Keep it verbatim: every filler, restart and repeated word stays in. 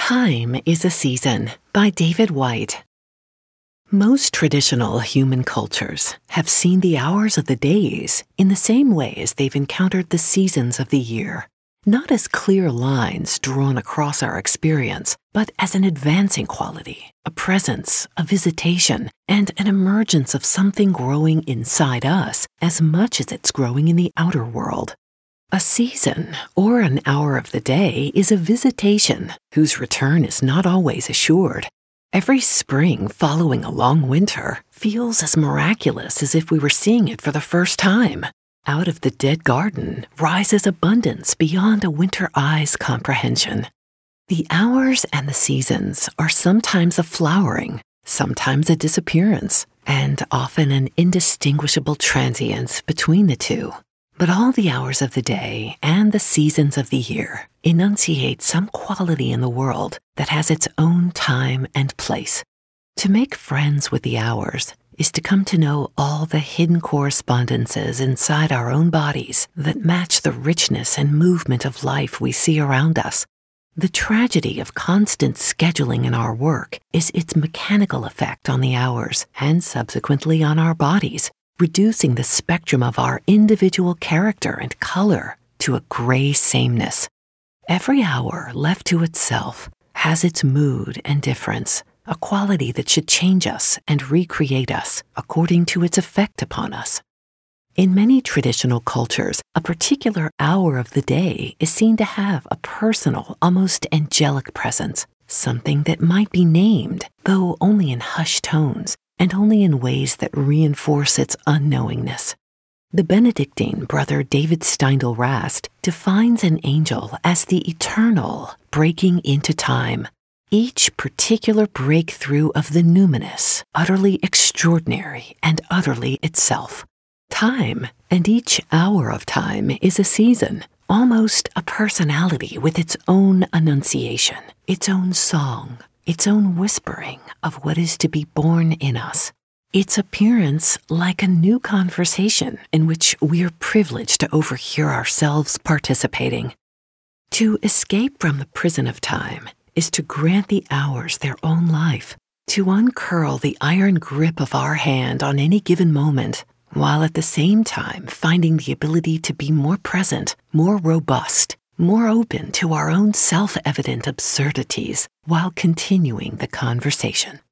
Time is a Season by David Whyte. Most traditional human cultures have seen the hours of the days in the same way as they've encountered the seasons of the year, not as clear lines drawn across our experience, but as an advancing quality, a presence, a visitation, and an emergence of something growing inside us as much as it's growing in the outer world. A season, or an hour of the day, is a visitation whose return is not always assured. Every spring following a long winter feels as miraculous as if we were seeing it for the first time. Out of the dead garden rises abundance beyond a winter eye's comprehension. The hours and the seasons are sometimes a flowering, sometimes a disappearance, and often an indistinguishable transience between the two. But all the hours of the day and the seasons of the year enunciate some quality in the world that has its own time and place. To make friends with the hours is to come to know all the hidden correspondences inside our own bodies that match the richness and movement of life we see around us. The tragedy of constant scheduling in our work is its mechanical effect on the hours and subsequently on our bodies, reducing the spectrum of our individual character and color to a gray sameness. Every hour left to itself has its mood and difference, a quality that should change us and recreate us according to its effect upon us. In many traditional cultures, a particular hour of the day is seen to have a personal, almost angelic presence, something that might be named, though only in hushed tones, and only in ways that reinforce its unknowingness. The Benedictine brother David Steindl Rast defines an angel as the eternal breaking into time, each particular breakthrough of the numinous, utterly extraordinary and utterly itself. Time, and each hour of time, is a season, almost a personality with its own enunciation, its own song, its own whispering of what is to be born in us, its appearance like a new conversation in which we are privileged to overhear ourselves participating. To escape from the prison of time is to grant the hours their own life, to uncurl the iron grip of our hand on any given moment, while at the same time finding the ability to be more present, more robust, more open to our own self-evident absurdities while continuing the conversation.